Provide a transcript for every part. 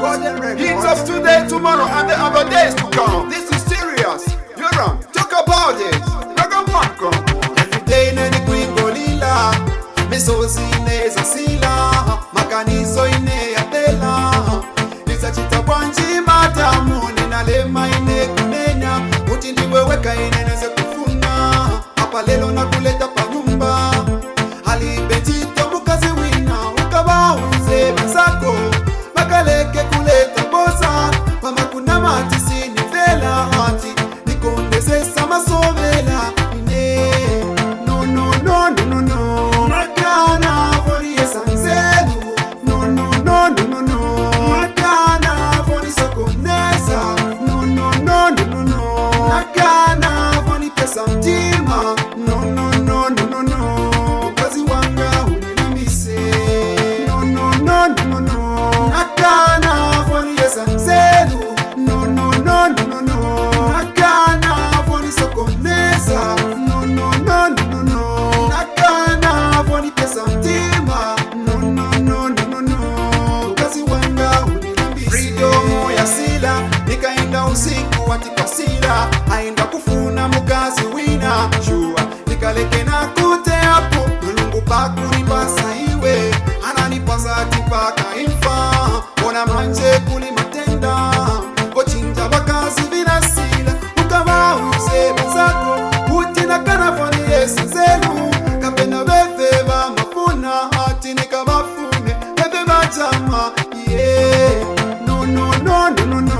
He's of today, tomorrow, and the other days to come. This is serious. You're wrong. Talk about it. Every day nene kuingolila, misozi ineza sila, makanizo ine ya tela. Nisa chita kwanji matamu, ninalema ine kunenya, uti niweweka ine neze kufuna. Hapa lelo na kuleta pa nyumba, halibetito mukazi wina, ukaba uze bazako, makaleke kuleta boza, mama kuna matisi ni vela hati, nikondeze sama sovela. Usiku watikasira aenda kufuna mukazi wina jua nikaleke na kute hapo mulungu pakuri basa iwe ananipasa atipaka imfa ona manje kuli matenda kochinja bakazi vinasila ukaba uze bazako utina kanafani yesi zelu kapena bebe ba mafuna hati nikabafune bebe bajama yeah no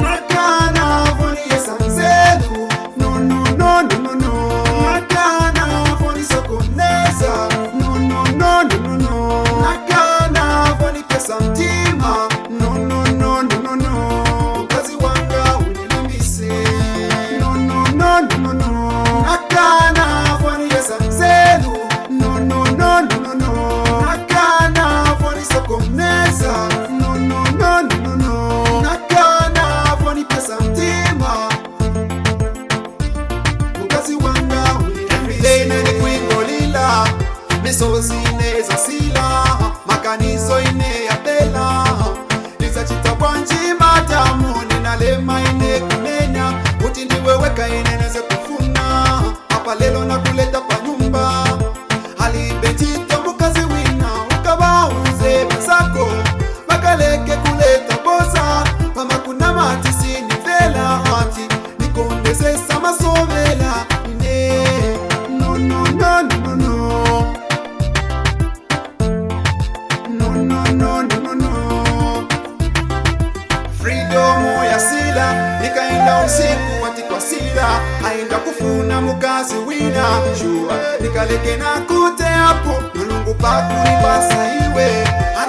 misozi ineza sila, makanizo ine ya tela. Nisa chita kwanji matamu, ninalema ine kunenya, uti niweweka ine neze kufuna. Hapa lelo na kuleta pa nyumba, halibetito mukazi wina, ukaba uze bazako, makaleke kuleta boza, mama kuna matisi ni vela hati, nikondeze sama sovela. Nikaenda usiku watikwa sila, aenda kufuna mukazi wina jua nikaleke na kute hapo mulungu pakuri basa iwe